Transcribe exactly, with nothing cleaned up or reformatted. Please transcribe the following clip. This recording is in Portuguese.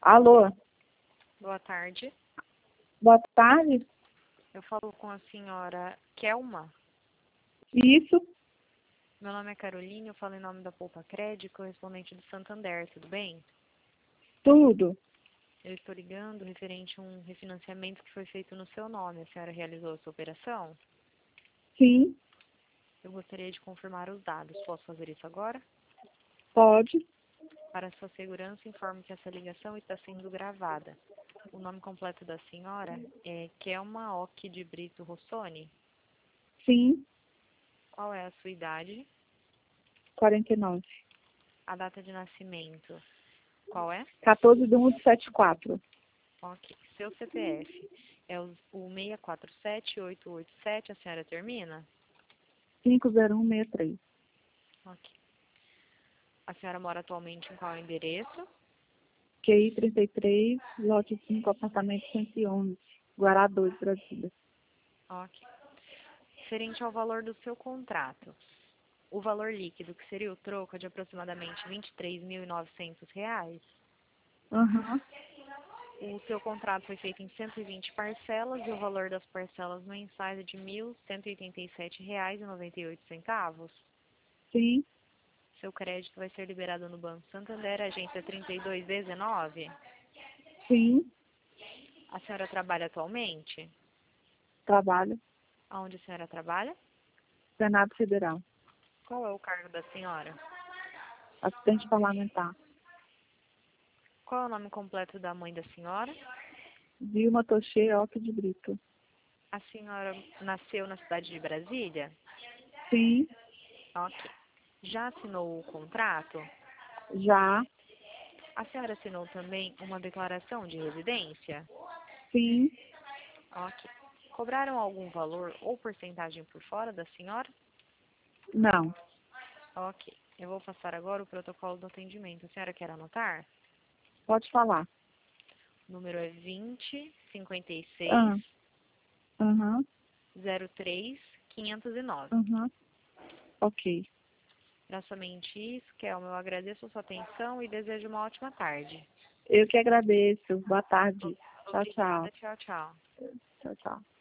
Alô, Boa tarde. boa tarde. Eu falo com a senhora Kelma. Isso, Meu nome é Caroline, eu falo em nome da Poupa Crédito, correspondente do Santander, tudo bem? tudo. Eu estou ligando referente a um refinanciamento que foi feito no seu nome. A senhora realizou essa operação? Sim, Eu gostaria de confirmar os dados. Posso fazer isso agora? pode. Para sua segurança, informo que essa ligação está sendo gravada. O nome completo da senhora é Kelma Ock de Brito Rossoni. Sim, Qual é a sua idade? quarenta e nove. A data de nascimento, qual é? quatorze de um de setenta e quatro. Ok. Seu C P F é o, o seis quatro sete oito oito sete, a senhora termina? cinco zero um seis três. Ok. A senhora mora atualmente em qual endereço? Q I trinta e três, lote cinco, apartamento cento e onze. Guará dois, Brasília. Ok. Referente ao valor do seu contrato, o valor líquido, que seria o troco, é de aproximadamente vinte e três mil e novecentos reais. Aham, O seu contrato foi feito em cento e vinte parcelas e o valor das parcelas mensais é de mil cento e oitenta e sete reais e noventa e oito centavos. sim, Seu crédito vai ser liberado no Banco Santander, agência trinta e dois dezenove. sim, A senhora trabalha atualmente? trabalho. Aonde a senhora trabalha? Senado Federal. Qual é o cargo da senhora? Assistente parlamentar. Qual é o nome completo da mãe da senhora? Vilma Tochê Ock de Brito. A senhora nasceu na cidade de Brasília? Sim, Ok. Já assinou o contrato? já, A senhora assinou também uma declaração de residência? sim, Ok. Cobraram algum valor ou porcentagem por fora da senhora? não. Ok. Eu vou passar agora o protocolo do atendimento. A senhora quer anotar? Pode falar. O número é vinte, cinquenta e seis, Ah, aham, zero três, quinhentos e nove. aham, ok. Era somente isso, Kelma. Eu agradeço a sua atenção e desejo uma ótima tarde. Eu que agradeço. Boa tarde. Tchau, tchau. Obrigada. Tchau, tchau. Tchau, tchau.